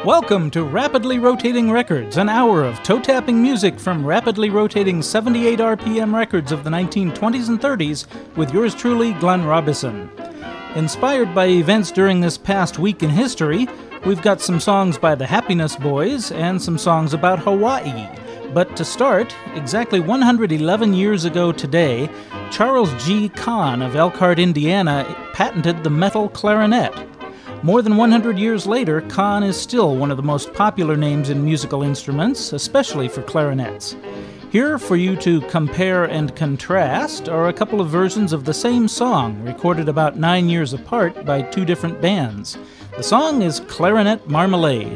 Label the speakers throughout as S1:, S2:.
S1: Welcome to Rapidly Rotating Records, an hour of toe-tapping music from rapidly rotating 78 RPM records of the 1920s and 30s with yours truly, Glenn Robison. Inspired by events during this past week in history, we've got some songs by the Happiness Boys and some songs about Hawaii. But to start, exactly 111 years ago today, Charles G. Kahn of Elkhart, Indiana, patented the metal clarinet. More than 100 years later, Kahn is still one of the most popular names in musical instruments, especially for clarinets. Here for you to compare and contrast are a couple of versions of the same song, recorded about 9 years apart by two different bands. The song is Clarinet Marmalade.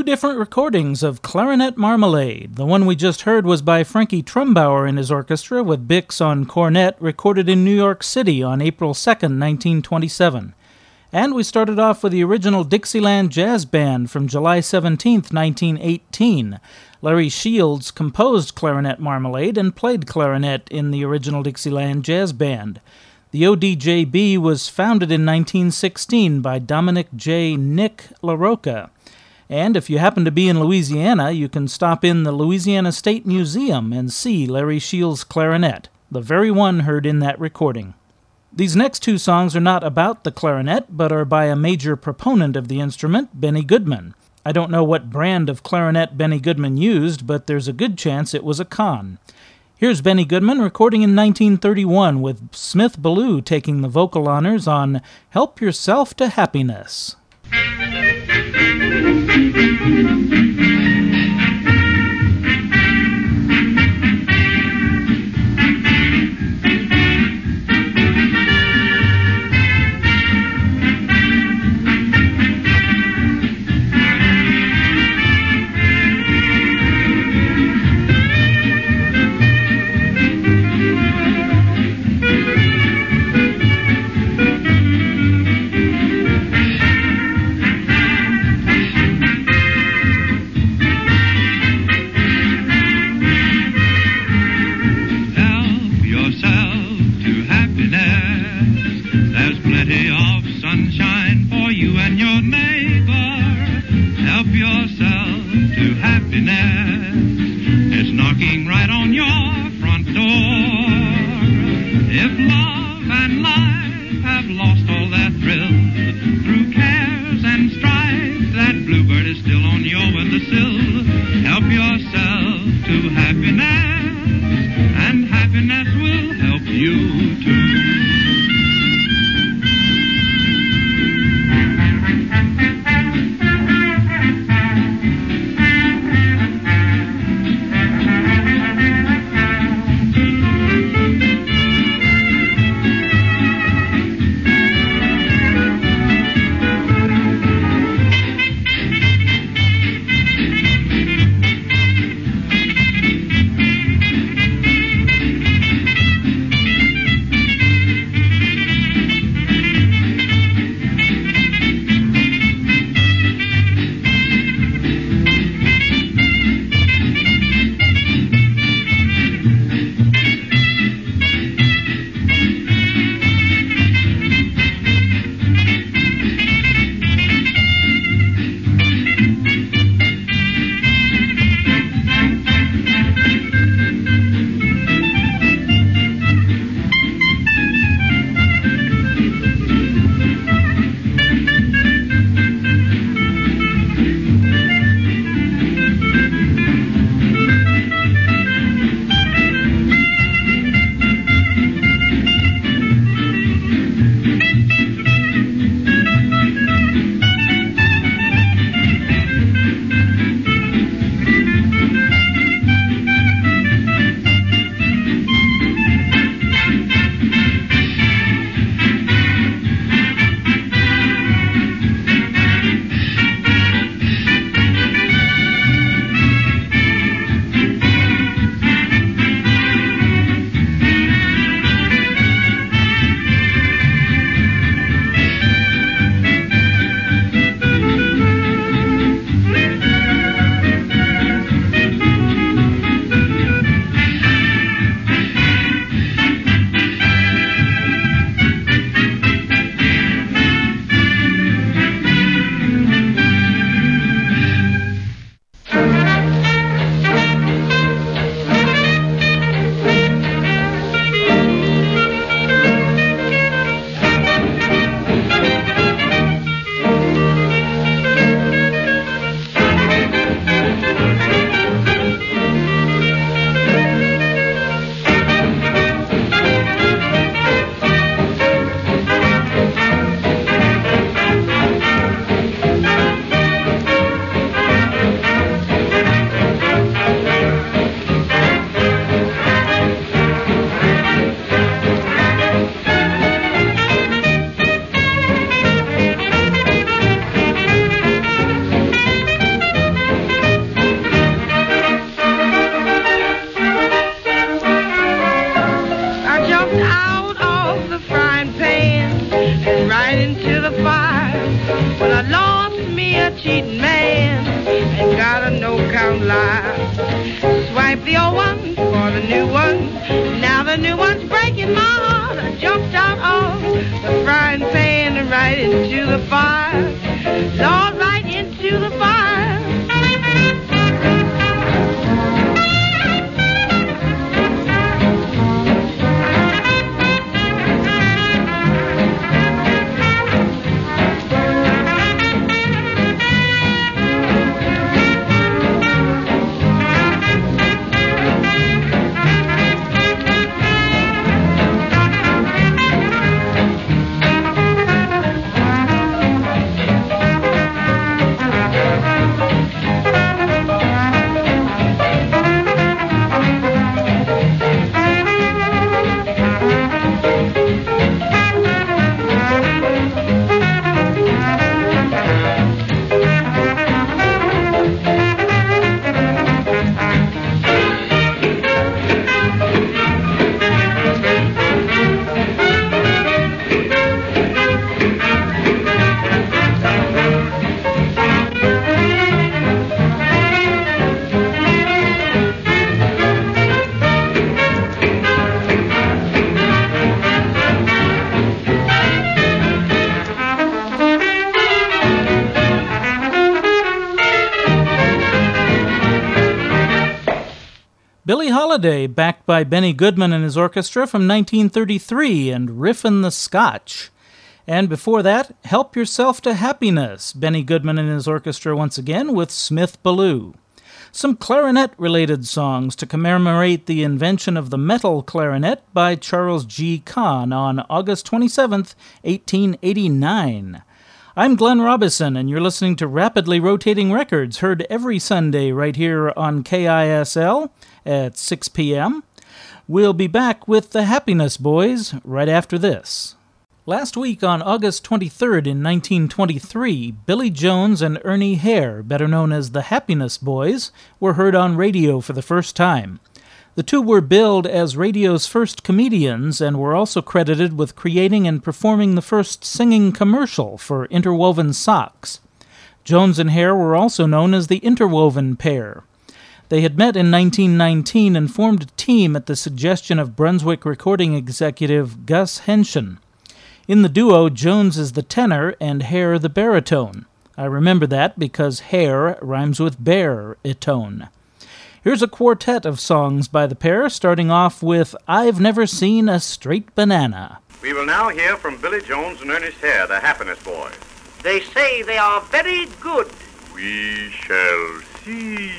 S1: different recordings of Clarinet Marmalade. The one we just heard was by Frankie Trumbauer and his orchestra with Bix on cornet, recorded in New York City on April 2nd, 1927. And we started off with the original Dixieland Jazz Band from July 17th, 1918. Larry Shields composed Clarinet Marmalade and played clarinet in the original Dixieland Jazz Band. The ODJB was founded in 1916 by Dominic J. Nick LaRocca. And if you happen to be in Louisiana, you can stop in the Louisiana State Museum and see Larry Shields' clarinet, the very one heard in that recording. These next two songs are not about the clarinet, but are by a major proponent of the instrument, Benny Goodman. I don't know what brand of clarinet Benny Goodman used, but there's a good chance it was a Conn. Here's Benny Goodman recording in 1931 with Smith Ballou taking the vocal honors on Help Yourself to Happiness.
S2: right into the fire. When I lost me a cheating man and got a no-count lie. Swipe the old one for the new one. Now the new one's breaking my heart. I jumped out of the frying pan and right into the fire. Lord, right into the fire.
S1: Billie Holiday, backed by Benny Goodman and his orchestra from 1933, and Riffin' the Scotch. And before that, Help Yourself to Happiness, Benny Goodman and his orchestra once again with Smith Ballou. Some clarinet-related songs to commemorate the invention of the metal clarinet by Charles G. Kahn on August 27, 1889. I'm Glenn Robison, and you're listening to Rapidly Rotating Records, heard every Sunday right here on KISL at 6 p.m. We'll be back with the Happiness Boys right after this. Last week on August 23rd in 1923, Billy Jones and Ernie Hare, better known as the Happiness Boys, were heard on radio for the first time. The two were billed as radio's first comedians and were also credited with creating and performing the first singing commercial for Interwoven Socks. Jones and Hare were also known as the Interwoven Pair. They had met in 1919 and formed a team at the suggestion of Brunswick recording executive Gus Henshin. In the duo, Jones is the tenor and Hare the baritone. I remember that because Hare rhymes with bear-itone. Here's a quartet of songs by the pair, starting off with I've Never Seen a Straight Banana.
S3: We will now hear from Billy Jones and Ernest Hare, the Happiness Boys.
S4: They say they are very good.
S3: We shall see.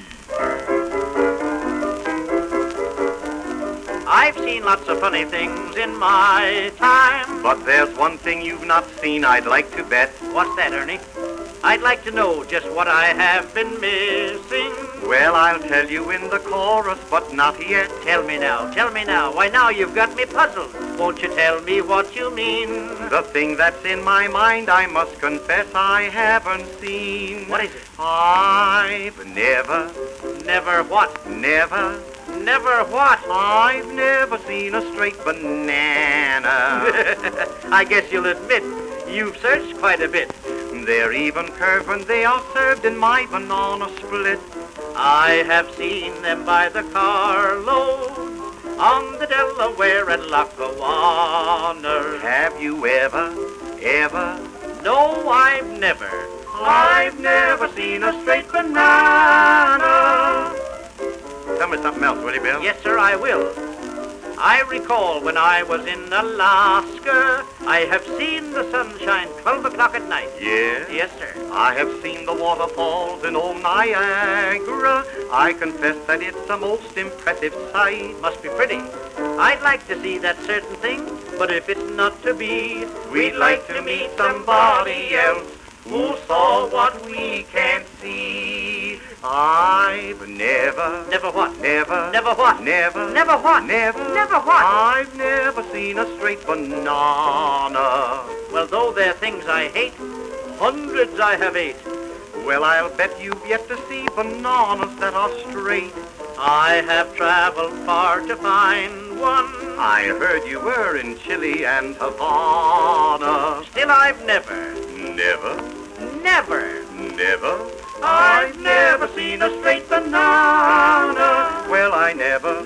S4: I've seen lots of funny things in my time.
S3: But there's one thing you've not seen I'd like to bet.
S4: What's that, Ernie? I'd like to know just what I have been missing.
S3: Well, I'll tell you in the chorus, but not yet.
S4: Tell me now, tell me now. Why, now you've got me puzzled. Won't you tell me what you mean?
S3: The thing that's in my mind, I must confess I haven't seen.
S4: What is it?
S3: I've never...
S4: Never what?
S3: Never...
S4: Never what?
S3: I've never seen a straight banana.
S4: I guess you'll admit you've searched quite a bit.
S3: They're even curved when they are served in my banana split.
S4: I have seen them by the carload on the Delaware and Lackawanna.
S3: Have you ever?
S4: No, I've never.
S3: I've never seen a straight banana. Tell me something else, will you, Bill?
S4: Yes, sir, I will. I recall when I was in Alaska, I have seen the sunshine 12 o'clock at night.
S3: Yes?
S4: Yes, sir.
S3: I have seen the waterfalls in old Niagara. I confess that it's a most impressive sight.
S4: Must be pretty. I'd like to see that certain thing, but if it's not to be,
S3: we'd like to meet somebody else who saw what we can't see. I've never...
S4: Never what?
S3: Never...
S4: Never what?
S3: Never...
S4: Never what?
S3: Never...
S4: Never what?
S3: I've never seen a straight banana.
S4: Well, though they're things I hate, hundreds I have ate.
S3: Well, I'll bet you've yet to see bananas that are straight.
S4: I have traveled far to find one
S3: I heard you were in Chile and Havana.
S4: Still I've never,
S3: I've never seen a straight banana. Well, I never,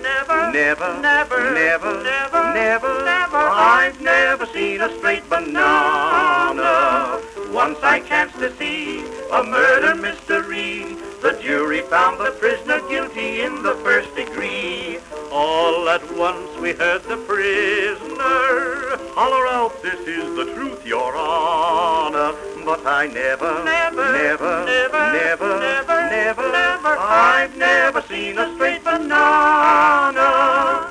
S3: I've never seen a straight banana. Once I chanced to see a murder mystery. The jury found the prisoner guilty in the first degree.
S4: all at once we heard the prisoner
S3: Holler out, this is the truth, Your Honor. But I never, I've never seen a straight banana.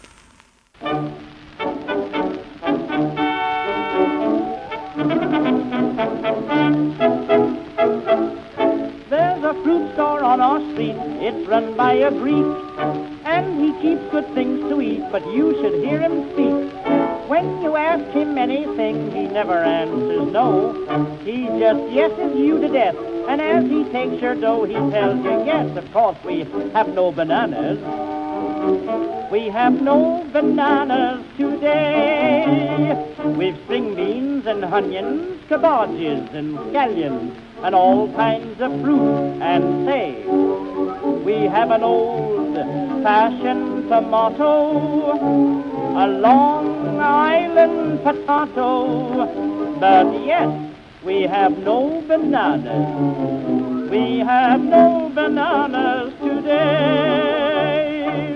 S5: There's a fruit store on our street, it's run by a Greek, and he keeps good things to eat, but you should hear him speak. When you ask him anything, he never answers no. He just yeses you to death, and as he takes your dough, he tells you, yes, of course, we have no bananas. We have no bananas today. We've string beans and onions, cabbages and scallions, and all kinds of fruit, and say, we have an old-fashioned tomato, a Long Island potato, but yes, we have no bananas. We have no bananas today.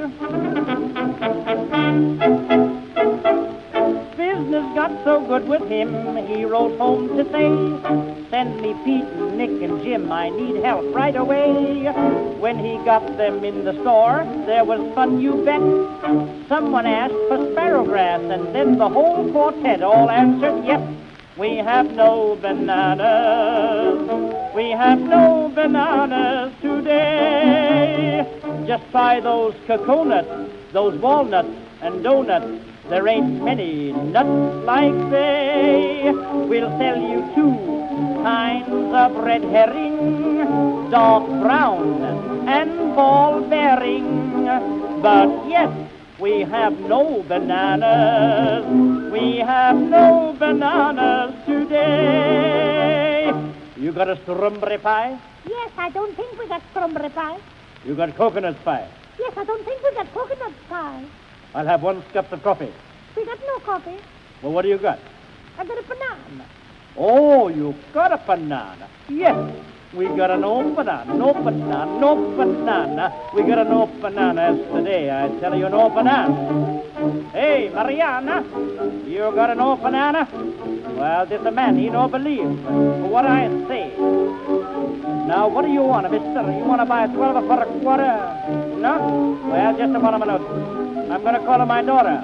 S5: Business got so good with him, he wrote home to say, send me Pete and Nick and Jim, I need help right away. When he got them in the store, there was fun, you bet. Someone asked for sparrowgrass, and then the whole quartet all answered, yep. We have no bananas. We have no bananas today. Just try those coconuts, those walnuts and donuts. There ain't many nuts like they. We'll sell you 2 kinds of red herring, dark brown and ball bearing. But yes, we have no bananas. We have no bananas today. You got a strawberry pie?
S6: Yes, I don't think we got strawberry pie.
S5: You got coconut pie?
S6: Yes, I don't think we got coconut pie.
S5: I'll have 1 cup of coffee.
S6: We got no coffee.
S5: Well, what do you got?
S6: I got a banana.
S5: Oh, you got a banana. Yes, we got a no banana, no banana, no banana. We got a no bananas today. I tell you, no banana. Hey, Mariana, you got a no banana? Well, this a man, he don't believe what I say. Now, what do you want, mister? You want to buy 12 for a quarter? No? Well, just a moment. I'm going to call my daughter.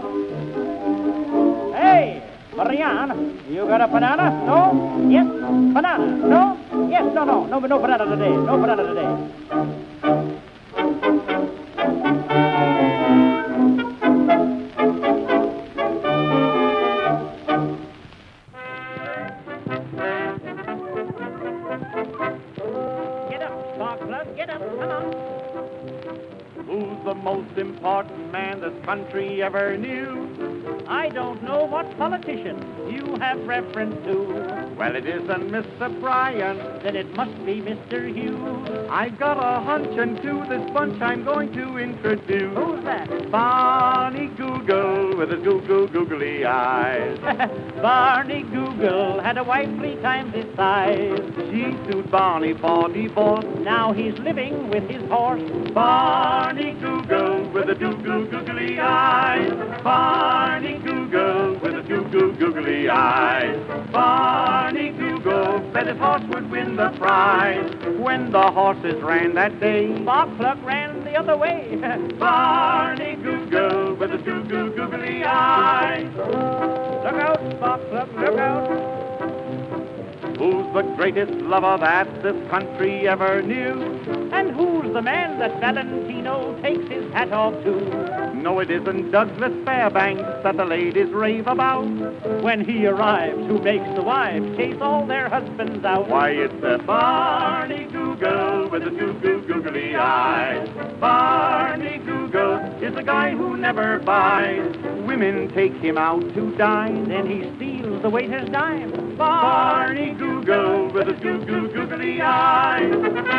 S5: Hey, Marianne, you got a banana? No? Yes? Banana? No? Yes, no banana today. No banana today. Get up, Sparkler, get up, come on.
S4: Who's the most important man this country ever knew?
S5: I don't know what politician you have reference to.
S4: Well, it isn't Mr. Bryan.
S5: Then it must be Mr. Hughes.
S4: I got a hunch, and to this bunch I'm going to introduce
S5: Who's that?
S4: Barney Google with his googly eyes.
S5: Barney Google had a wife 3 times his size.
S4: She sued Barney for divorce.
S5: Now he's living with his horse.
S4: Barney Google with the googly eyes. Barney Google with the googly eyes. Barney Google bet his horse would win the prize. When the horses ran that day,
S5: Sparkplug ran the other way.
S4: Barney Google with the googly eyes.
S5: Look out, Sparkplug, look out.
S4: Who's the greatest lover that this country ever knew?
S5: And who's the man that Valentino takes his hat off to?
S4: No, it isn't Douglas Fairbanks that the ladies rave about.
S5: When he arrives, who makes the wives chase all their husbands out?
S4: Why, it's the Barney Google with the goo-goo-googly eyes. Barney Google is a guy who never buys. Women take him out to dine,
S5: Then he steals the waiter's dime.
S4: Barney Google with his goo-goo-googly eyes.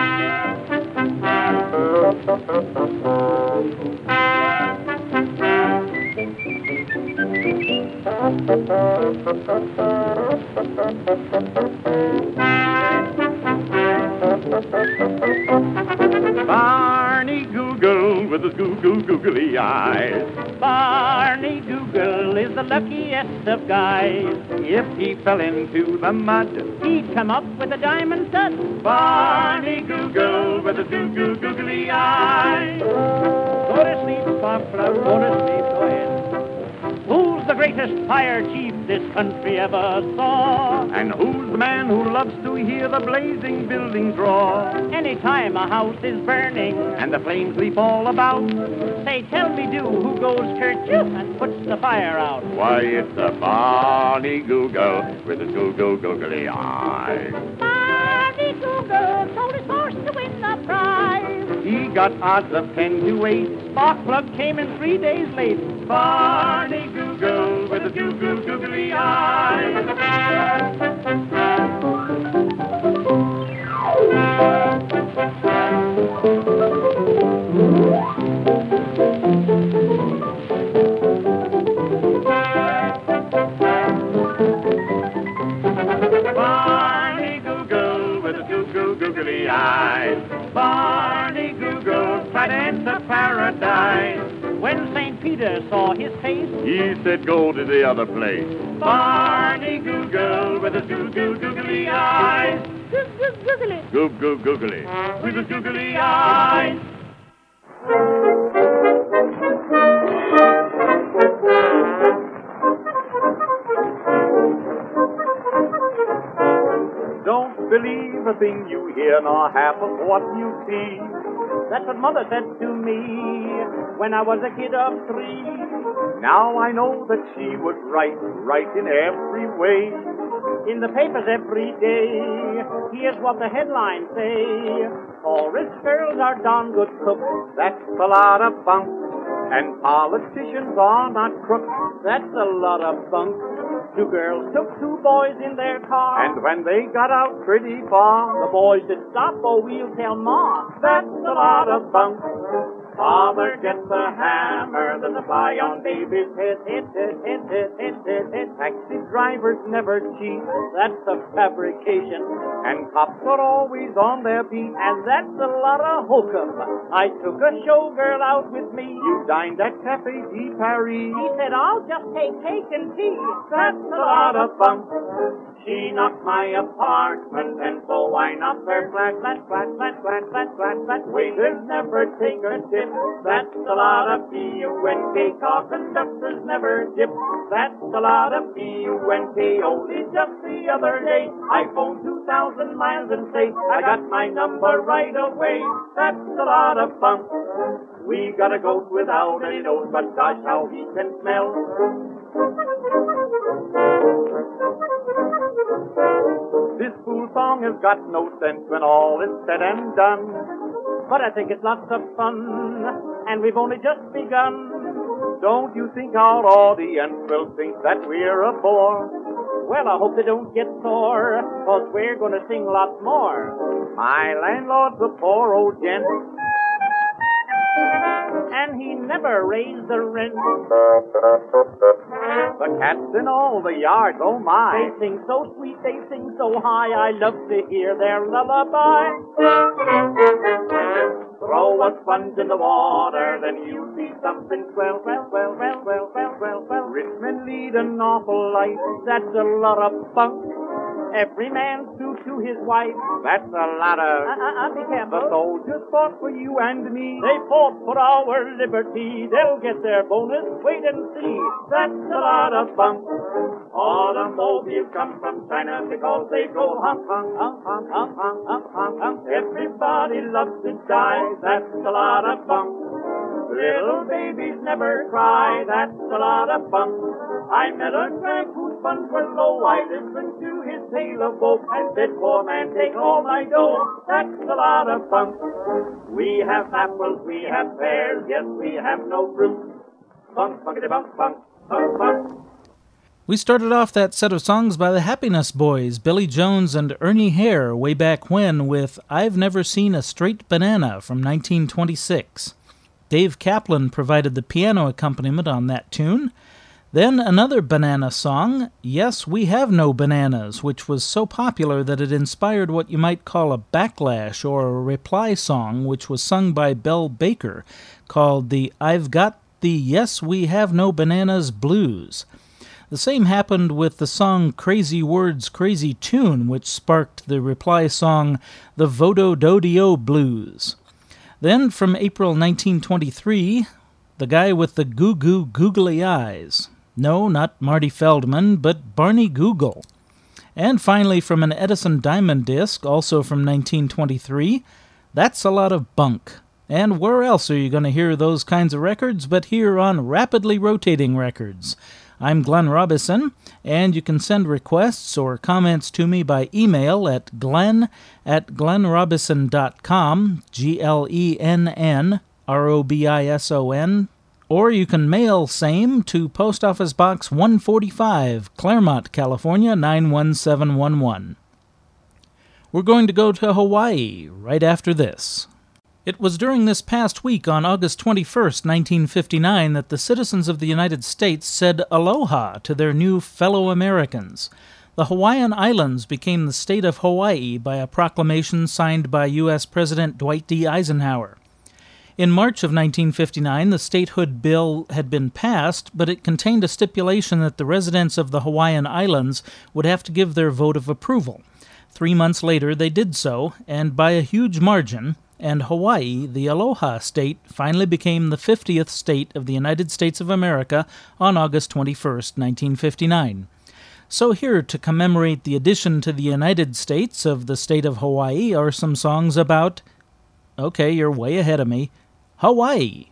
S4: Barney Google with his goo-goo-googly eyes.
S5: Barney Google is the luckiest of guys.
S4: If he fell into the mud,
S5: He'd come up with a diamond stud.
S4: Barney Google with his goo-goo-googly eyes.
S5: Go to sleep, Sparkler, go to sleep, go ahead. Who's the greatest fire chief this country ever saw?
S4: And who's the man who loves to hear the blazing buildings roar?
S5: Anytime a house is burning,
S4: And the flames leap all about.
S5: say, tell me, do, who goes kerchief and puts the fire out?
S4: Why, it's the Barney Google with his goo-goo-googly eyes.
S6: Barney Google sold his horse to win the prize.
S4: He got odds of 10 to 8.
S5: Sparkplug came in 3 days late.
S4: Barney Google with his goo-goo-googly eyes. Barney Google with his goo-goo-googly eyes. Barney Google tried to enter paradise.
S5: When St. Peter saw his face,
S4: He said go to the other place. Barney Google with his goo-goo-googly eyes.
S6: Googly.
S4: Goo-goo-googly with his googly eyes. Don't believe a thing you hear, nor half of what you see.
S5: that's what Mother said to me when I was a kid of 3.
S4: Now I know that she was right in every way.
S5: In the papers every day, here's what the headlines say. All rich girls are darn good cooks.
S4: That's a lot of bunk. And politicians are not crooks.
S5: That's a lot of bunk. 2 girls took 2 boys in their car.
S4: And when they got out pretty far,
S5: the boys said, stop or we'll tell Ma.
S4: that's a lot of bunk. Father gets a hammer, there's a fly on baby's head. Taxi drivers never cheat.
S5: That's a fabrication.
S4: And cops are always on their beat.
S5: And that's a lot of hokum. I took a showgirl out with me.
S4: You dined at Cafe de Paris.
S5: He said, I'll just take cake and tea.
S4: That's a lot of bunk. She knocked my apartment, and so I knocked her flat. Waiters never take a tip. That's a lot of B-U-N-K. Car conductors never dip. That's a lot of B-U-N-K. Only just the other day, I phoned 2,000 miles and say, I got my number right away. That's a lot of bunk. We got a goat without any nose, but gosh, how he can smell. This fool song has got no sense when all is said and done.
S5: But I think it's lots of fun, and we've only just begun.
S4: Don't you think our audience will think that we're a bore?
S5: Well, I hope they don't get sore, 'cause we're gonna sing lots more.
S4: My landlord's a poor old gent,
S5: And he never raised the rent.
S4: the cats in all the yards, oh my.
S5: They sing so sweet, they sing so high, I love to hear their lullaby.
S4: Throw a sponge in the water, then you see something swell. Rich men lead an awful life,
S5: That's a lot of funk. Every man true to his wife.
S4: That's a lot of...
S5: Be careful.
S4: The soldiers fought for you and me.
S5: They fought for our liberty. They'll get their bonus. Wait and see. That's a lot of bunk. Automobiles come from China because they go hump, hump, hump, hump, hump, hump, hump, hump, hump. Everybody loves to die. That's a lot of bunk. Little babies never cry. That's a lot of bunk. I met a tramp whose funds were low. I listened to his tale of woe and said, poor man, take all my dough. That's a lot of bunk. We have apples, we have pears, yes, we have no fruit. Bunk, bunkity bunk, bunk, bunk, bunk.
S1: We started off that set of songs by the Happiness Boys, Billy Jones and Ernie Hare, way back when, with I've Never Seen a Straight Banana from 1926. Dave Kaplan provided the piano accompaniment on that tune. Then another banana song, Yes, We Have No Bananas, which was so popular that it inspired what you might call a backlash or a reply song, which was sung by Bell Baker, called the I've Got the Yes, We Have No Bananas Blues. The same happened with the song Crazy Words, Crazy Tune, which sparked the reply song The Vodo-Do-Dio Blues. Then, from April 1923, the guy with the goo-goo googly eyes. No, not Marty Feldman, but Barney Google. And finally, from an Edison Diamond disc, also from 1923, That's a Lot of Bunk. And where else are you going to hear those kinds of records but here on Rapidly Rotating Records? I'm Glenn Robison, and you can send requests or comments to me by email at glenn@glennrobison.com, GLENNROBISON, or you can mail same to Post Office Box 145, Claremont, California, 91711. We're going to go to Hawaii right after this. It was during this past week on August 21st, 1959, that the citizens of the United States said aloha to their new fellow Americans. The Hawaiian Islands became the state of Hawaii by a proclamation signed by U.S. President Dwight D. Eisenhower. In March of 1959, the statehood bill had been passed, but it contained a stipulation that the residents of the Hawaiian Islands would have to give their vote of approval. 3 months later, they did so, and by a huge margin, and Hawaii, the Aloha state, finally became the 50th state of the United States of America on August 21st, 1959. So here, to commemorate the addition to the United States of the state of Hawaii, are some songs about... Okay, you're way ahead of me. Hawaii.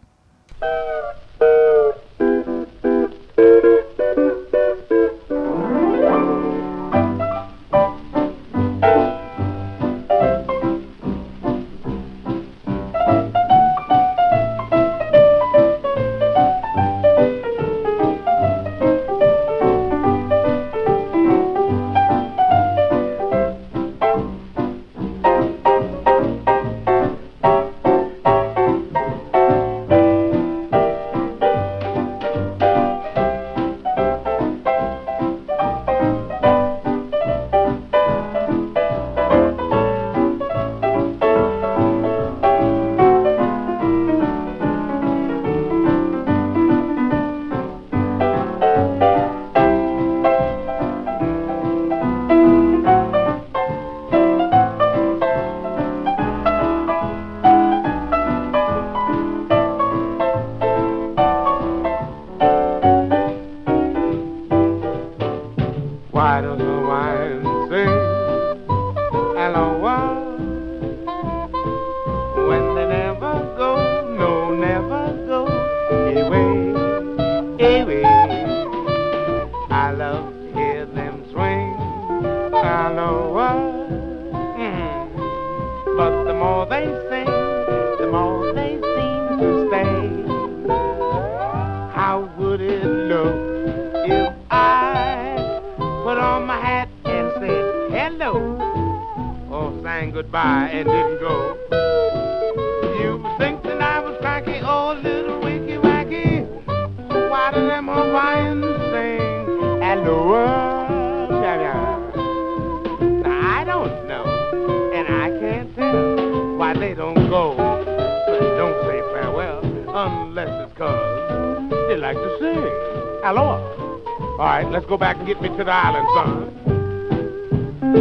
S7: Aloha. All right, let's go back and get me to the island, son.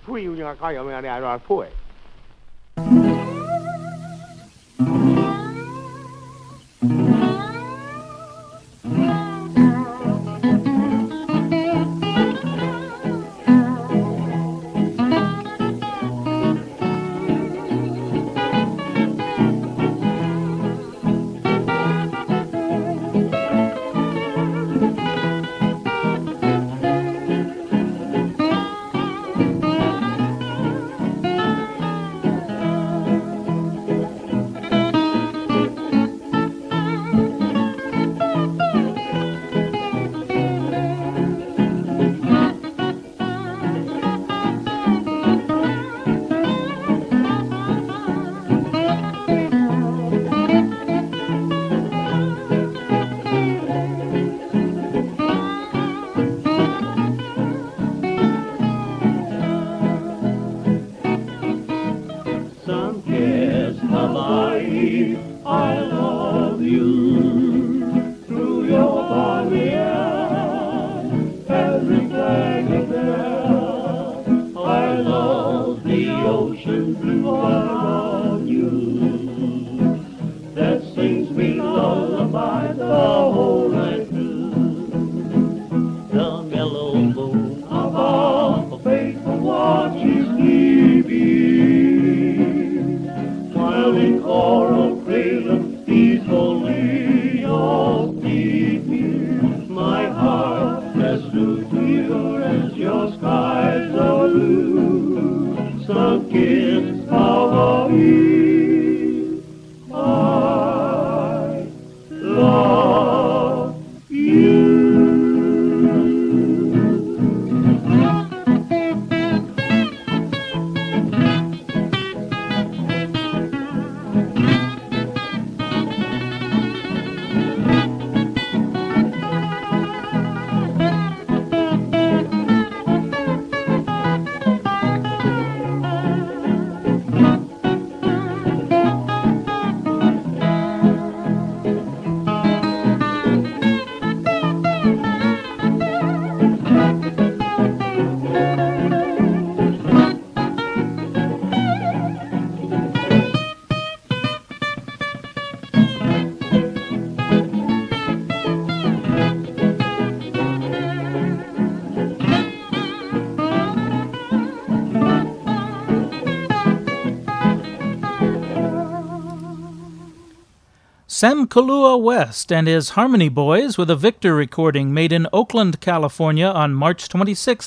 S1: Sam Kalua West and his Harmony Boys with a Victor recording made in Oakland, California on March 26,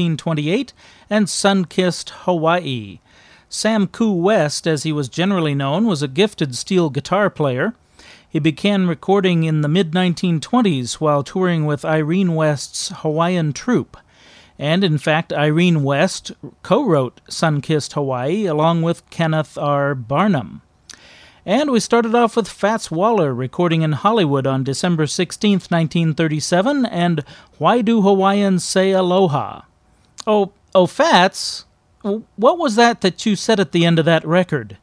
S1: 1928, and Sun-Kissed Hawaii. Sam Koo West, as he was generally known, was a gifted steel guitar player. He began recording in the mid-1920s while touring with Irene West's Hawaiian Troupe. And in fact, Irene West co-wrote Sun-Kissed Hawaii along with Kenneth R. Barnum. And we started off with Fats Waller recording in Hollywood on December 16, 1937, and Why Do Hawaiians Say Aloha? Oh, Fats, what was that you said at the end of that record?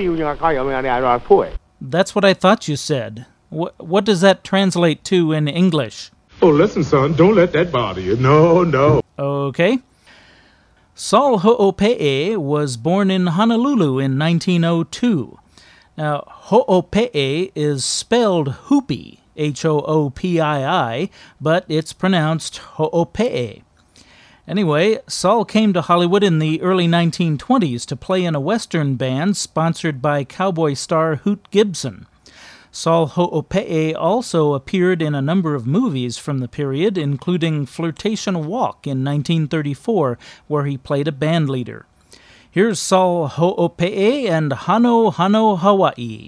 S1: That's what I thought you said. What does that translate to in English?
S7: Oh, listen, son, don't let that bother you. No.
S1: Okay. Saul Ho'ope'e was born in Honolulu in 1902. Now, Ho'ope'e is spelled Hoopii, Hoopii, but it's pronounced Ho'ope'e. Anyway, Saul came to Hollywood in the early 1920s to play in a Western band sponsored by cowboy star Hoot Gibson. Saul Ho'ope'e also appeared in a number of movies from the period, including Flirtation Walk in 1934, where he played a band leader. Here's Saul Ho'ope'e and Hano Hano Hawaii.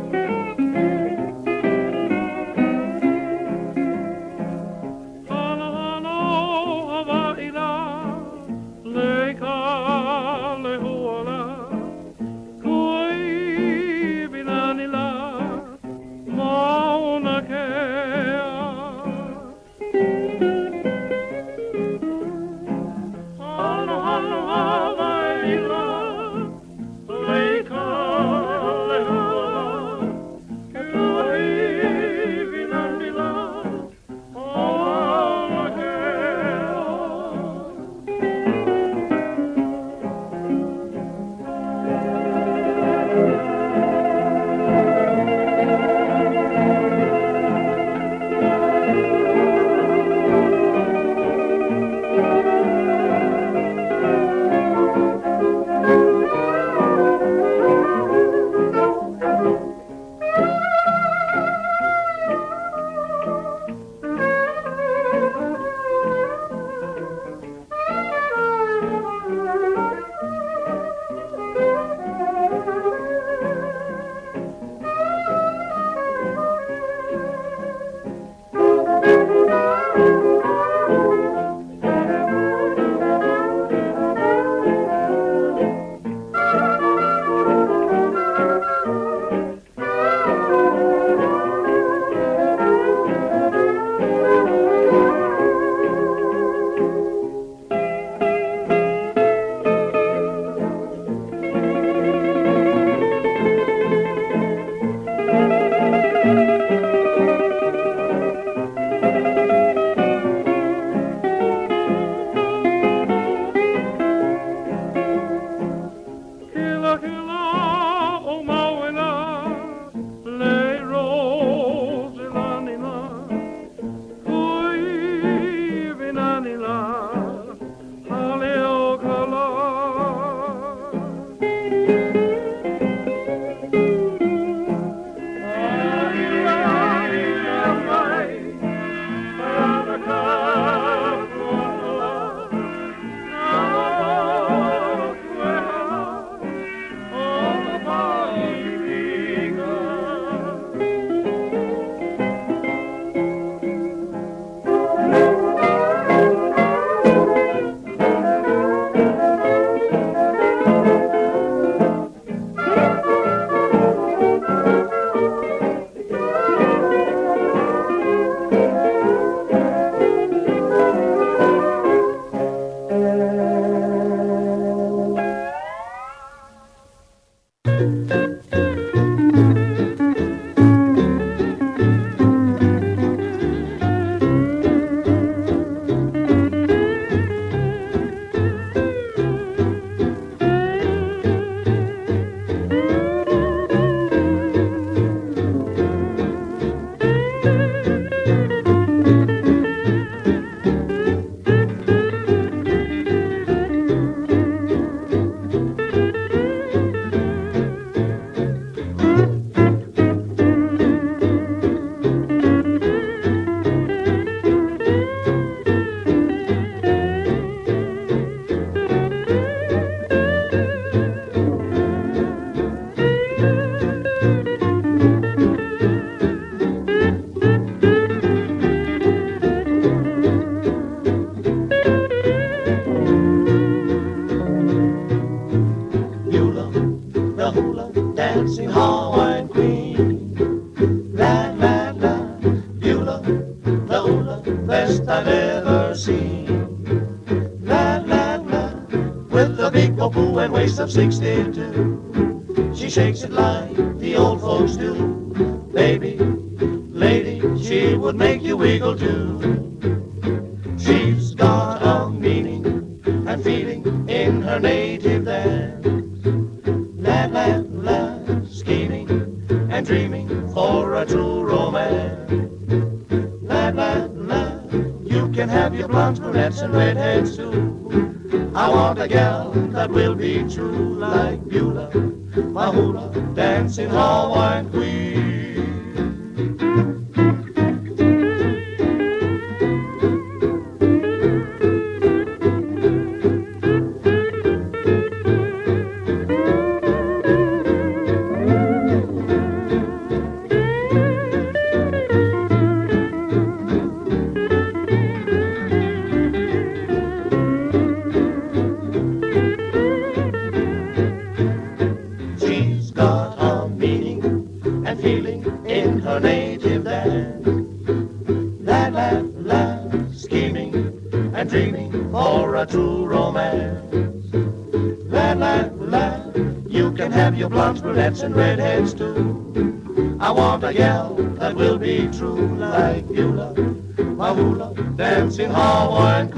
S4: Aloha.
S8: of 62. She shakes it like the old folks do. Baby, lady, she would make you wiggle too. She's got a meaning and feeling in her native dance. Lad, lad, lad, scheming and dreaming for a true romance. Lad, lad, lad, you can have your blondes, brunettes, and redheads too. I want a gal that will be true like Beulah, my hula dancing Hawaiian queen. Brunettes and redheads too. I want a gal that will be true like Beulah, my hula dancing Hawaiian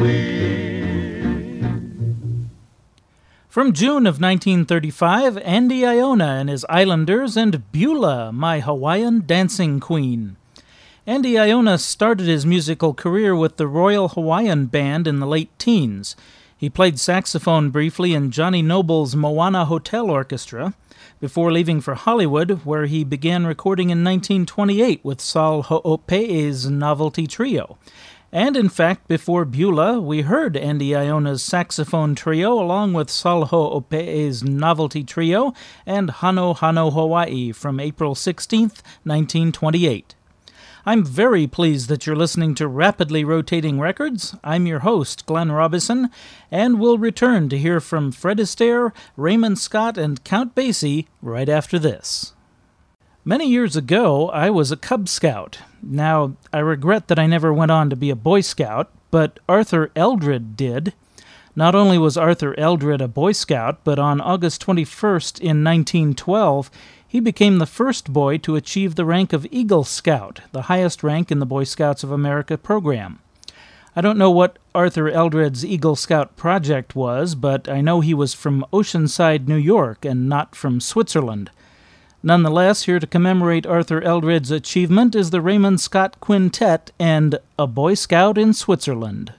S8: queen.
S1: From June of 1935, Andy Iona and his Islanders and Beulah, my Hawaiian dancing queen. Andy Iona started his musical career with the Royal Hawaiian Band in the late teens. He played saxophone briefly in Johnny Noble's Moana Hotel Orchestra, before leaving for Hollywood, where he began recording in 1928 with Saul Ho'ope'e's Novelty Trio. And in fact, before Beulah, we heard Andy Iona's saxophone trio along with Saul Ho'ope'e's Novelty Trio and Hano Hano Hawaii from April 16th, 1928. I'm very pleased that you're listening to Rapidly Rotating Records. I'm your host, Glenn Robison, and we'll return to hear from Fred Astaire, Raymond Scott, and Count Basie right after this. Many years ago, I was a Cub Scout. Now, I regret that I never went on to be a Boy Scout, but Arthur Eldred did. Not only was Arthur Eldred a Boy Scout, but on August 21st in 1912, he became the first boy to achieve the rank of Eagle Scout, the highest rank in the Boy Scouts of America program. I don't know what Arthur Eldred's Eagle Scout project was, but I know he was from Oceanside, New York, and not from Switzerland. Nonetheless, here to commemorate Arthur Eldred's achievement is the Raymond Scott Quintet and A Boy Scout in Switzerland.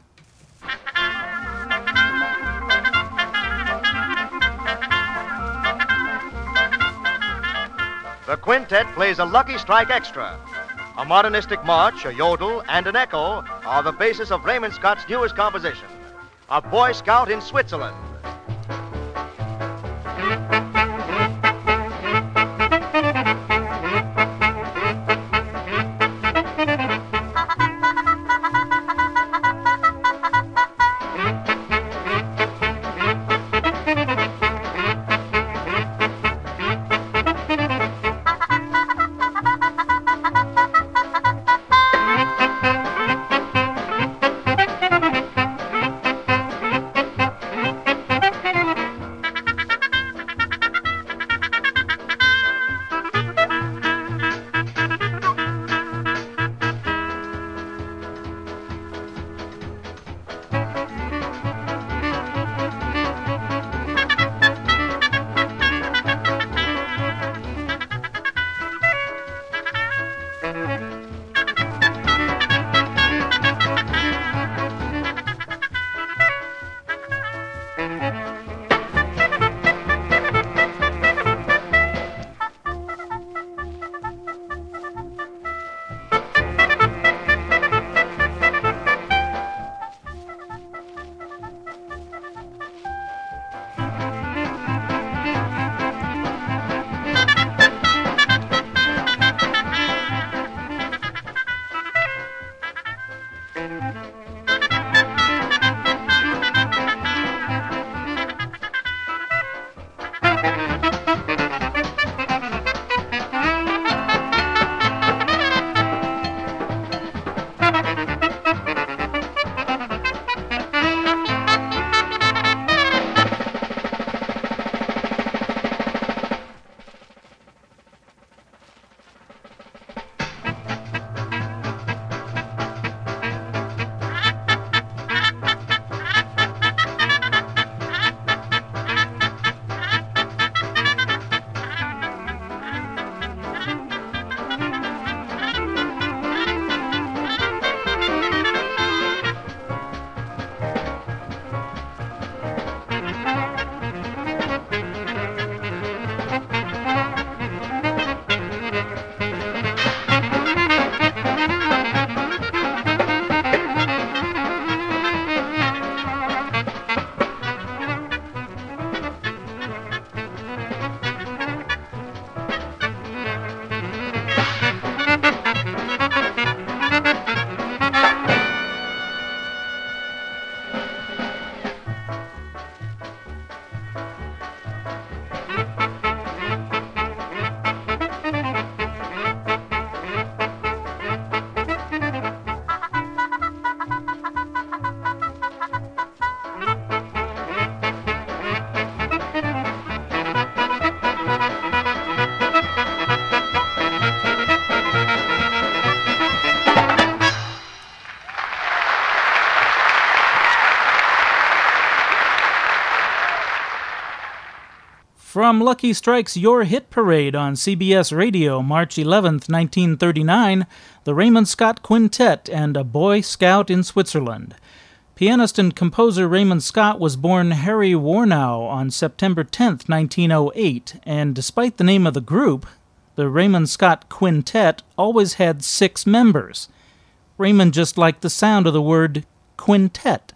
S9: The quintet plays a Lucky Strike Extra. A modernistic march, a yodel, and an echo are the basis of Raymond Scott's newest composition, A Boy Scout in Switzerland.
S1: From Lucky Strike's Your Hit Parade on CBS Radio, March 11th, 1939, the Raymond Scott Quintet and A Boy Scout in Switzerland. Pianist and composer Raymond Scott was born Harry Warnow on September 10th, 1908, and despite the name of the group, the Raymond Scott Quintet always had 6 members. Raymond just liked the sound of the word quintet.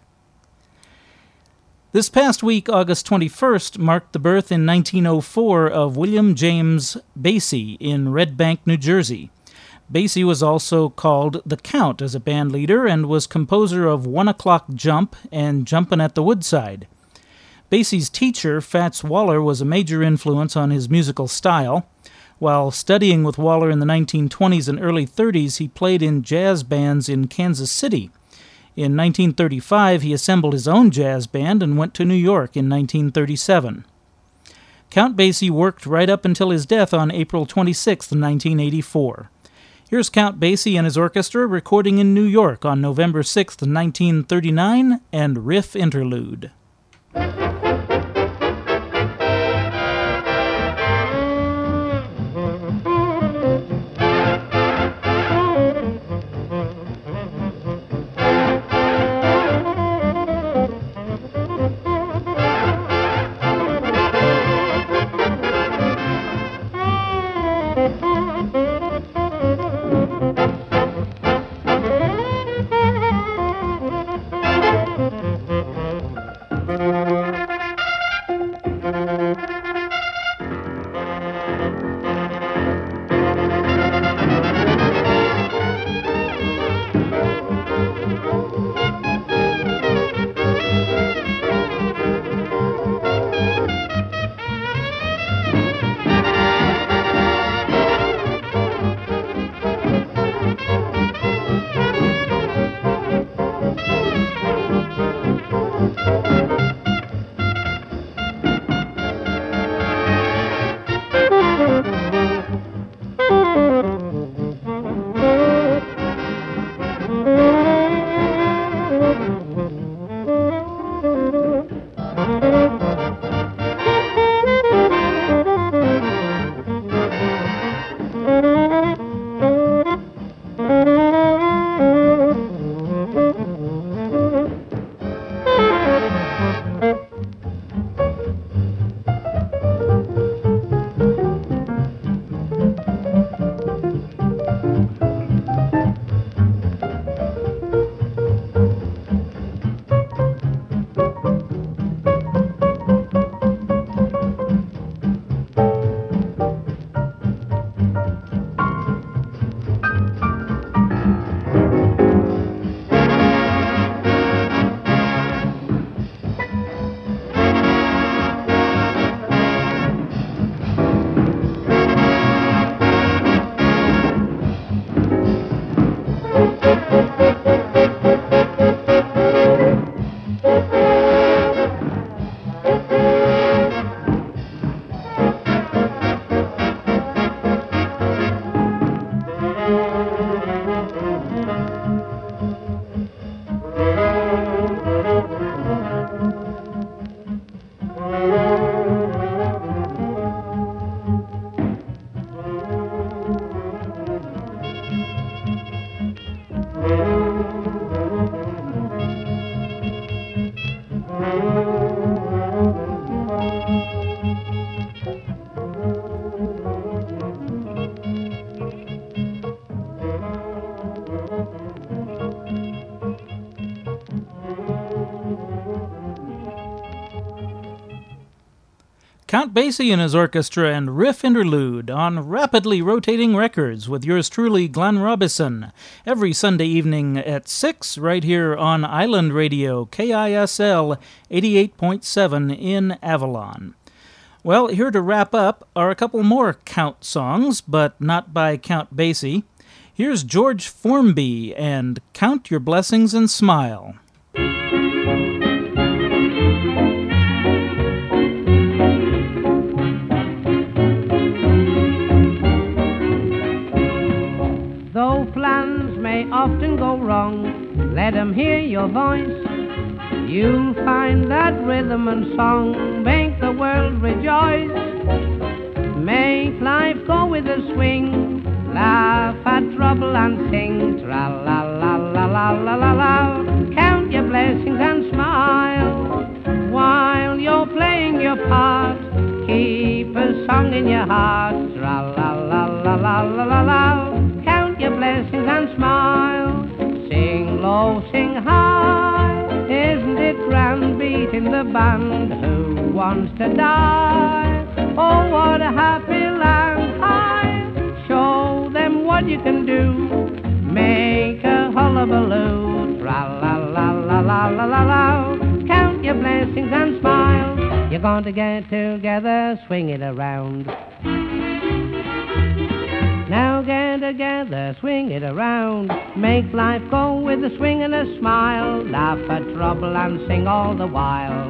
S1: This past week, August 21st, marked the birth in 1904 of William James Basie in Red Bank, New Jersey. Basie was also called the Count as a band leader and was composer of 1 O'Clock Jump and Jumpin' at the Woodside. Basie's teacher, Fats Waller, was a major influence on his musical style. While studying with Waller in the 1920s and early 30s, he played in jazz bands in Kansas City. In 1935, he assembled his own jazz band and went to New York in 1937. Count Basie worked right up until his death on April 26, 1984. Here's Count Basie and his orchestra recording in New York on November 6, 1939, and Riff Interlude. Count Basie and his orchestra and Riff Interlude on Rapidly Rotating Records with yours truly, Glenn Robison, every Sunday evening at 6 right here on Island Radio, KISL 88.7 in Avalon. Well, here to wrap up are a couple more Count songs, but not by Count Basie. Here's George Formby and Count Your Blessings and Smile.
S2: Though plans may often go wrong, let 'em hear your voice. You'll find that rhythm and song make the world rejoice. Make life go with a swing. Laugh at trouble and sing. Tra-la-la-la-la-la-la-la. Count your blessings and smile while you're playing your part. Keep a song in your heart. Tra-la-la-la-la-la-la-la. Count your blessings and smile. Sing low, sing high. Isn't it grand beating the band? Who wants to die? Oh, what a happy land. High. Show them what you can do. Make a hullabaloo. Tra-la-la-la-la-la-la-la. Count your blessings and smile. You're going to get together, swing it around. Now get together, swing it around. Make life go with a swing and a smile. Laugh at trouble and sing all the while.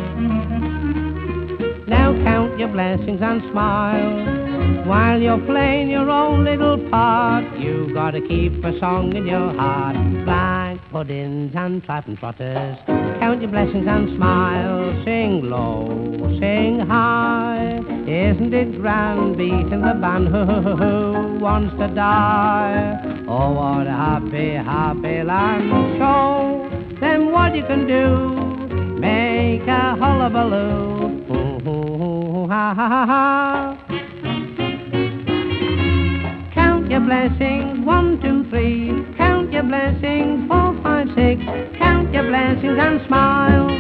S2: Now count your blessings and smile while you're playing your own little part. You gotta keep a song in your heart. Black puddings and tripe and trotters. Count your blessings and smile. Sing low, sing high. Isn't it grand beating the band? Who wants to die? Oh, what a happy, happy land. Show them what you can do. Make a hullabaloo. Ha ha ha ha. Count your blessings, 1, 2, 3. Count your blessings, 4, 5, 6. Count your blessings and smile.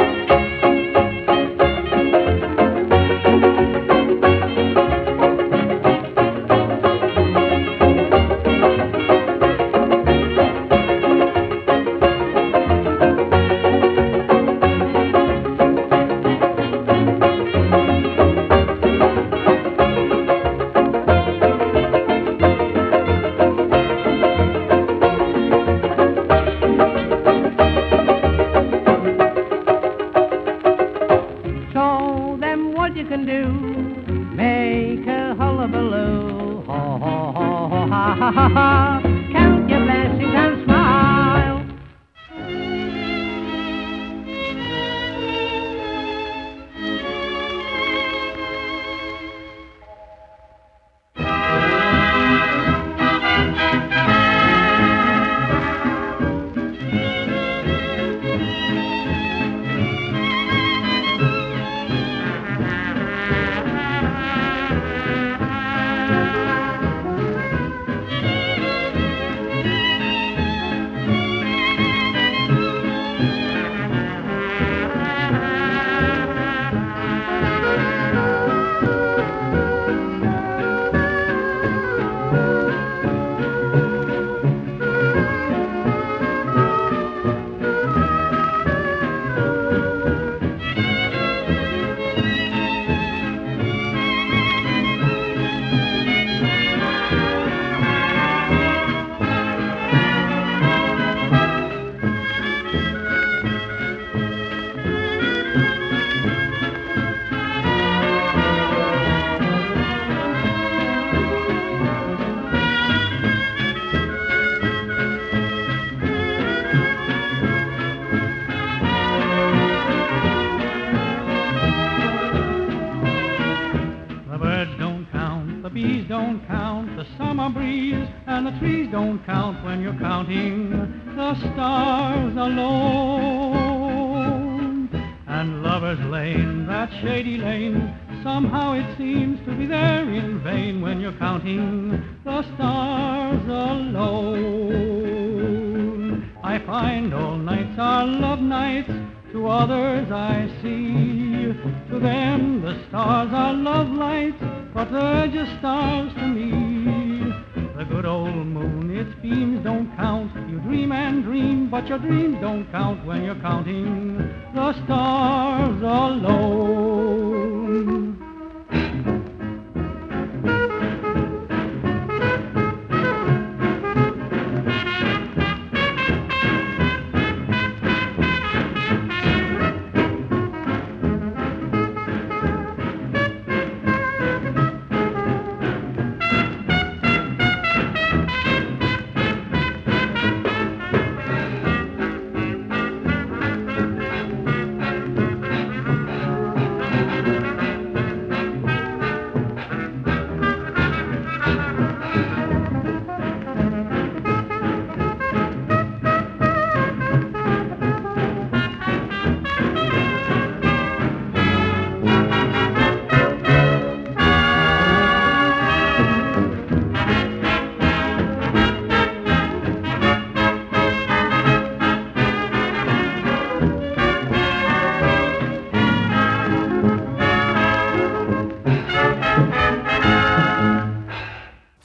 S2: Count your blessings and smile.
S10: Don't count the summer breeze, and the trees don't count when you're counting the stars alone. And Lover's Lane, that shady lane, somehow it seems to be there in vain when you're counting the stars alone. I find all nights are love nights, to others I see. To them the stars are love lights, but they're just stars to me. The good old moon, its beams don't count. You dream and dream, but your dreams don't count when you're counting the stars alone.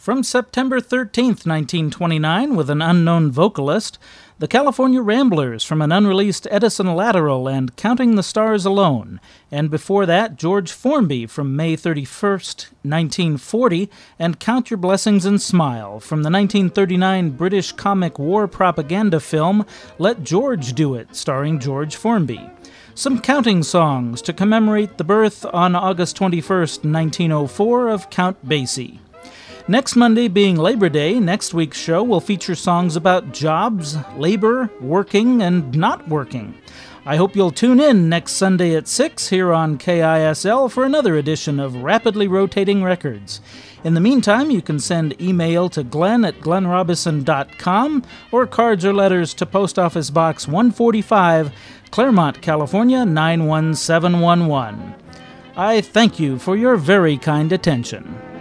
S1: From September 13th, 1929, with an unknown vocalist, the California Ramblers from an unreleased Edison Lateral and Counting the Stars Alone, and before that, George Formby from May 31st, 1940, and Count Your Blessings and Smile from the 1939 British comic war propaganda film Let George Do It, starring George Formby. Some counting songs to commemorate the birth on August 21st, 1904, of Count Basie. Next Monday being Labor Day, next week's show will feature songs about jobs, labor, working, and not working. I hope you'll tune in next Sunday at 6 here on KISL for another edition of Rapidly Rotating Records. In the meantime, you can send email to glenn@glennrobison.com or cards or letters to Post Office Box 145, Claremont, California 91711. I thank you for your very kind attention.